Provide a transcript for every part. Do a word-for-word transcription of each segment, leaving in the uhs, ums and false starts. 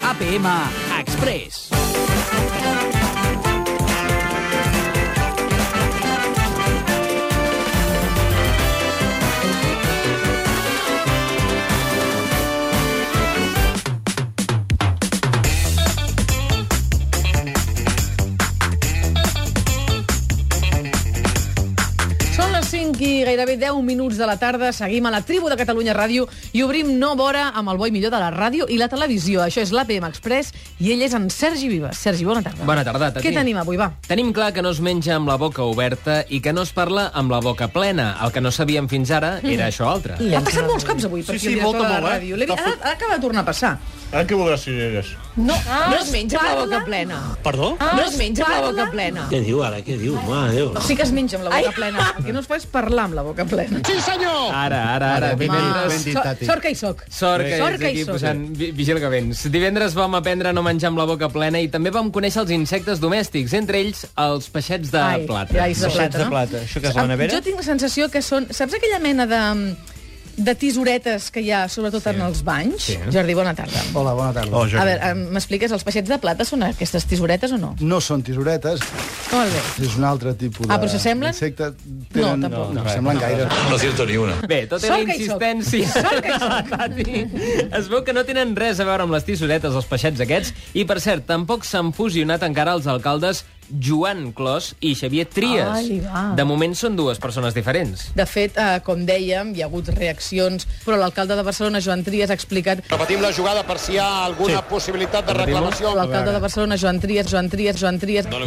A P M Express. cinc i gairebé deu minuts de la tarda. Seguim a la tribu de Catalunya Ràdio i obrim nova hora amb el bo i millor de la ràdio i la televisió. Això és l'A P M Express i ell és en Sergi Vives. Sergi, bona tarda. Bona tarda, Tati. Què tenim avui, va? Tenim clar que no es menja amb la boca oberta i que no es parla amb la boca plena. El que no sabíem fins ara era mm. això altre. Ha passat molts cops avui per Sí, aquí sí, el director molta, de la molt, eh? ràdio. L'he vist- Ara acaba de tornar a passar. Ara què voldràs si eres? No, Ah, no es menja amb la boca plena. Perdó? No es menja amb la boca plena. Què diu ara? Què diu? Mare de Déu. Sí que es menja amb la boca plena. El que no es fa és parlar amb la boca plena. Sí, senyor! Ara, ara, ara. ben Divendres... ben dit, Sort, Tati. sort que hi soc. Sort que Sort ets que hi aquí soc. posant... vi- Vigila que vens. Divendres vam aprendre a no menjar amb la boca plena i també vam conèixer els insectes domèstics, entre ells els peixets de Ai, plata. ja és de Peixets plata, de no? plata. Això que és la nevera? Jo tinc la sensació que són... Saps aquella mena de, de tisoretes que hi ha, sobretot en els banys? Sí. Jordi, bona tarda. Hola, bona tarda. Oh, A veure, em- m'expliques, els peixets de plata són aquestes tisoretes o no? No són tisoretes, Molt bé. és un altre tipus de... Ah, però s'assemblen? Insecte. No, tampoc. No, no, semblen gaire. Bé, tot era Sort que hi soc. insistència Sort que hi de la Tati. Es veu que no tenen res a veure amb les tissoretes, els peixets aquests, i, per cert, tampoc s'han fusionat encara els alcaldes Joan Clos i Xavier Trias. Ai, va. De moment són dues persones diferents. De fet, eh, com dèiem, hi ha hagut reaccions, però l'alcalde de Barcelona, Joan Trias, ha explicat... Repetim la jugada per si hi ha alguna sí. possibilitat de reclamació. L'alcalde de Barcelona, Joan Trias, Joan Trias, Joan Trias... No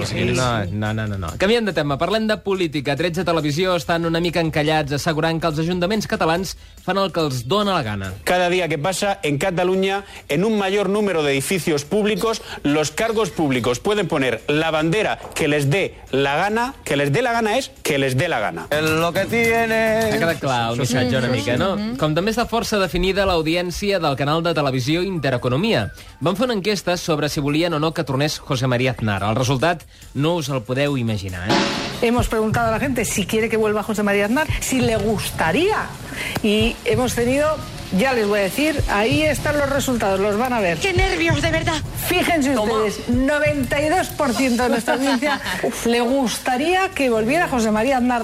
No, no, no, no, no. Canviem de tema. Parlem de política. Trets de televisió estan una mica encallats assegurant que els ajuntaments catalans fan el que els dóna la gana. Cada día que pasa en Cataluña, en un mayor número de edificios públicos, los cargos públicos pueden poner la bandera que les dé la gana, que les dé la gana és que les dé la gana. Lo que tiene... Ha quedat clar el missatge una mica, no? Com també està força definida l'audiència del canal de televisió Intereconomia. Van fer una enquesta sobre si volien o no que tornés José María Aznar. El resultat no us el podeu imaginar, eh? Hemos preguntado a la gente si quiere que vuelva José María Aznar, si le gustaría. Y hemos tenido, ya les voy a decir, ahí están los resultados, los van a ver. ¡Qué nervios, de verdad! Fíjense ustedes, noventa y dos por ciento de nuestra audiencia le gustaría que volviera José María Aznar.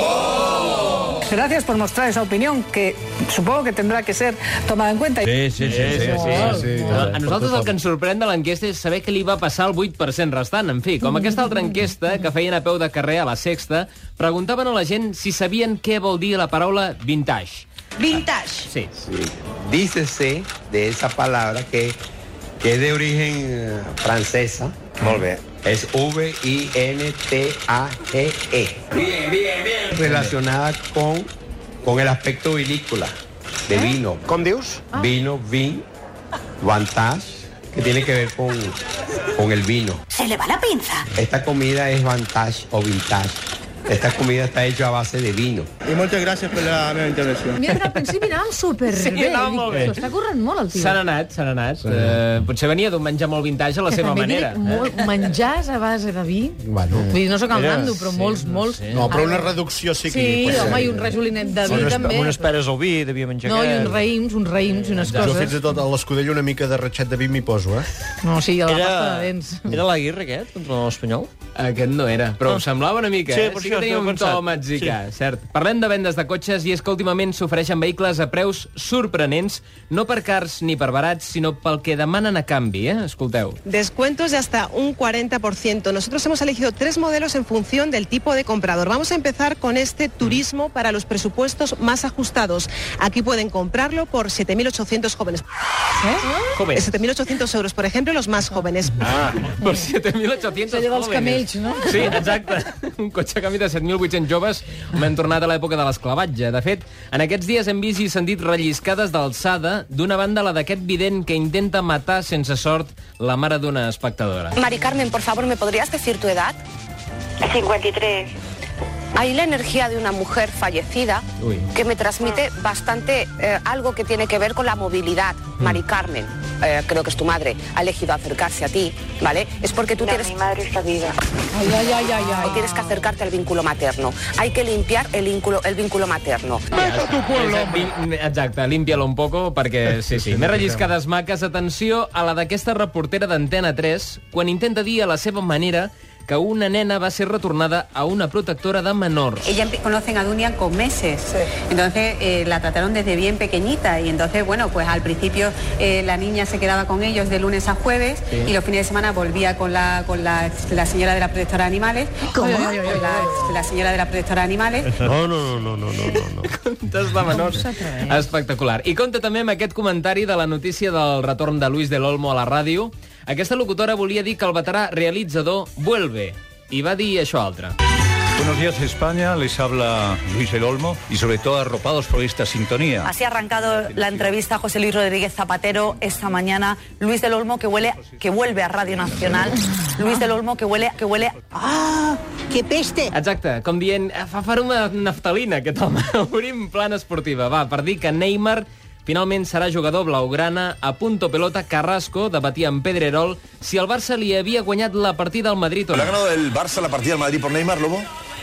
Gracias por mostrar esa opinión, que supongo que tendrá que ser tomada en cuenta. Sí, sí, sí. sí, sí, sí. A nosaltres el que ens sorprèn de l'enquesta és saber què li va passar al vuit per cent restant. En fi, com aquesta altra enquesta que feien a peu de carrer a la Sexta, preguntaven a la gent si sabien què vol dir la paraula vintage. Vintage. Sí. Dícese de esa palabra que, que es de origen eh, francesa. Molt bé. Es V I N T A G E. Bien, bien, bien. Relacionada con, con el aspecto vinícola de vino. Com dius? Vino, vin, vantage, que tiene que ver con, con el vino. Se le va la pinza. Esta comida es vantage o vintage. Esta comida está hecha a base de vino. I moltes gràcies per la meva intervenció. Mira que al principi anàvem superbé. Sí, anàvem molt bé. S'ho està corrent molt, el tio. S'han anat, s'han anat. Sí. Uh, potser venia d'un menjar molt vintage a la Que seva també manera. diré, molt, menjars a base de vi. Bueno. Vull dir, no sóc el Era- Nando, però sí, molts, no molts... sé. No, però una reducció sí que... Sí, pot ser. home, i un rajolinet de vi, Unes, també. unes peres al vi, devia menjar No, i aquest. uns raïms, uns raïms i unes Jo fins coses. i tot a l'escudella una mica de ratxet de vi m'hi poso, eh? No, sí, a la Era, pasta de dents. era l'Aguirre, aquest, contra l'Espanyol? Aquest no era, però us semblava una mica, Sí, eh? per Sí això que tenia estava un to pensat. mexicà, cert. Parlem de vendes de cotxes i és que últimament s'ofereixen vehicles a preus sorprenents, no per cars ni per barats, sinó pel que demanen a canvi, eh? Escolteu. Descuentos de hasta un cuarenta por ciento. Nosotros hemos elegido tres modelos en función del tipo de comprador. Vamos a empezar con este turismo para los presupuestos más ajustados. Aquí pueden comprarlo por siete mil ochocientos jóvenes. Joven. siete mil ochocientos euros, por ejemplo, los más jóvenes. Ah, per siete mil ochocientos Allò dels jóvenes. camells, no? Sí, exacte. Un cotxe a canvi de set mil vuit-cents joves. Hem tornat a l'època de l'esclavatge. De fet, en aquests dies hem vist i sentit relliscades d'alçada d'una banda la d'aquest vident que intenta matar sense sort la mare d'una espectadora. Mari Carmen, por favor, ¿me podrías decir tu edad? cincuenta y tres. Hay la energía de una mujer fallecida Uy. que me transmite bastante eh, algo que tiene que ver con la movilidad. Mari Carmen, eh, creo que es tu madre, ha elegido acercarse a ti, ¿vale? Es porque tú No, tienes... mi madre está viva. Ay, ay, ay, ay, ay. O tienes que acercarte al vínculo materno. Hay que limpiar el vínculo, el vínculo materno. Exacte, límpialo un poco, perquè sí, sí. Més relliscades maques. Atenció a la d'aquesta reportera d'Antena tres, quan intenta dir a la seva manera que una nena va ser retornada a una protectora de menors. Ella conocen a Dunia con meses, sí. Entonces eh, la trataron desde bien pequeñita y entonces, bueno, pues al principio eh, la niña se quedaba con ellos de lunes a jueves, sí. Y los fines de semana volvía con la, con la, la señora de la protectora de animales. ¿Cómo? Con la, la señora de la protectora de animales. No, no, no, no, no, no. Contes de menors. Espectacular. I compta també amb aquest comentari de la notícia del retorn de Luis del Olmo a la ràdio. Aquesta locutora volia dir que el veterà realitzador vuelve, i va dir això altre. Buenos días, España. Les habla Luis del Olmo y sobre todo arropados por esta sintonía. Así ha arrancado la entrevista a José Luis Rodríguez Zapatero esta mañana. Luis del Olmo que huele, que vuelve a Radio Nacional. Luis del Olmo que huele, que huele. ¡Ah! ¡Qué peste! Exacte, com dient, fa farma naftalina aquest home. Obrim plana esportiva. Va, per dir que Neymar finalment serà jugador blaugrana. A punto pelota, Carrasco debatia amb Pedrerol si el Barça li havia guanyat la partida al Madrid o no. ¿Le ha ganado el Barça la partida al Madrid por Neymar, Lobo?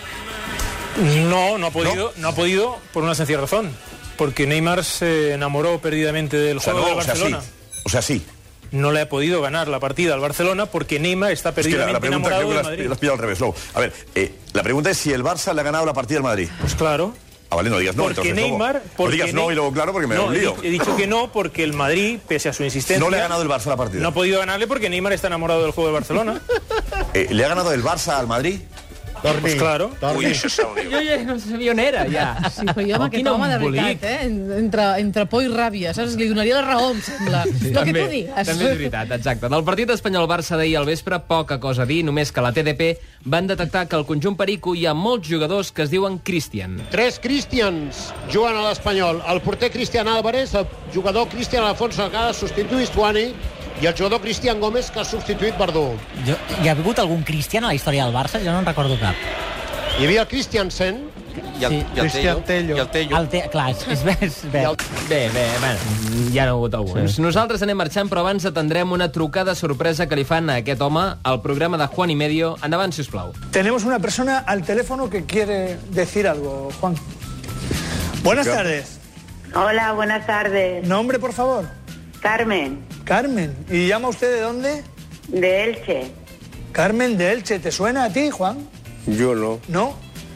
No, no ha podido, no, no ha podido por una sencilla razón. Porque Neymar se enamoró perdidamente del o sea, juego no, del Barcelona. O sea, sí. O sea, sí. No le ha podido ganar la partida al Barcelona porque Neymar está perdidamente es que la, la pregunta, enamorado creo que del la, Madrid. la has pillado al revés, Lobo. A ver, eh, la pregunta es si el Barça le ha ganado la partida al Madrid. Pues claro. Ah, vale, no digas no, porque entonces, Neymar, Lobo. porque No digas no y luego claro porque me no, da un lío. He dicho que no porque el Madrid, pese a su insistencia... No le ha ganado el Barça la partida. No ha podido ganarle porque Neymar está enamorado del juego del Barcelona. eh, ¿Le ha ganado el Barça al Madrid? Pues claro. Uy, això és un Jo ja no sabia on era, ja. Sí, però jo amb aquest home, de veritat, eh? Entre, entre por i ràbia, saps? Li donaria la raó, em sembla. Sí, el que tu digues. També és veritat, exacte. Del partit espanyol-Barça d'ahir al vespre, poca cosa a dir, només que la T D P van detectar que al conjunt perico hi ha molts jugadors que es diuen Cristian. Tres Cristians juguen a l'Espanyol. El porter Cristian Álvarez, el jugador Cristian Alfonso que ha substituït Tuani i el jugador Cristian Gómez que ha substituït Verdú. Jo, hi ha hagut algun Cristian a la història del Barça? Jo no en recordo cap. Hi havia el Christiansen i el, Sí. i el Tello. Tello. I el Tello. El te... Clar, és, és, és, bé. Bé, bé, bueno, ja n'ha hagut alguns. Sí. Nosaltres anem marxant, però abans atendrem una trucada sorpresa que li fan a aquest home al programa de Juan y Medio. Endavant, sisplau. Tenemos una persona al teléfono que quiere decir algo, Juan. Buenas tardes. Hola, buenas tardes. Nombre, por favor. Carmen, Carmen. ¿Y llama usted de dónde? de Elche. Carmen de Elche. ¿Te suena a ti, Juan? Yo no. ¿No?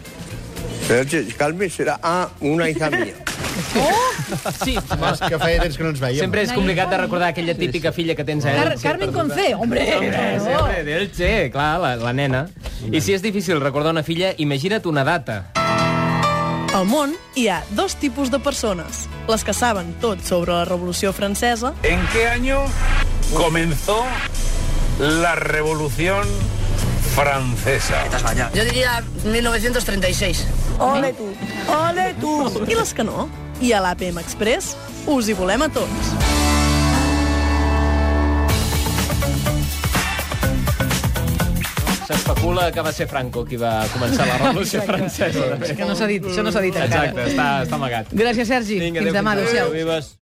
Carmen será ah, una hija mía. Sí, És que feia temps que no ens veiem. sempre és complicat de recordar aquella típica filla que tens a Car Elche. Carmen con C, hombre. Hombre, sí, hombre, d'Elche, clar, la, la nena. I si és difícil recordar una filla, imagina't una data. Al món hi ha dos tipus de persones. Les que saben tot sobre la Revolució Francesa. ¿En qué año comenzó la Revolución Francesa? Yo diría mil novecientos treinta y seis. Ole tu, ole tu. I les que no. I a l'A P M Express us hi volem a tots. S'especula que va ser Franco qui va començar la Revolució Francesa. És que no s'ha dit, això no s'ha dit encara. Exacte, està, està amagat. Gràcies, Sergi. Vinga, Fins adéu, demà. fins Adéu-siau. adéu.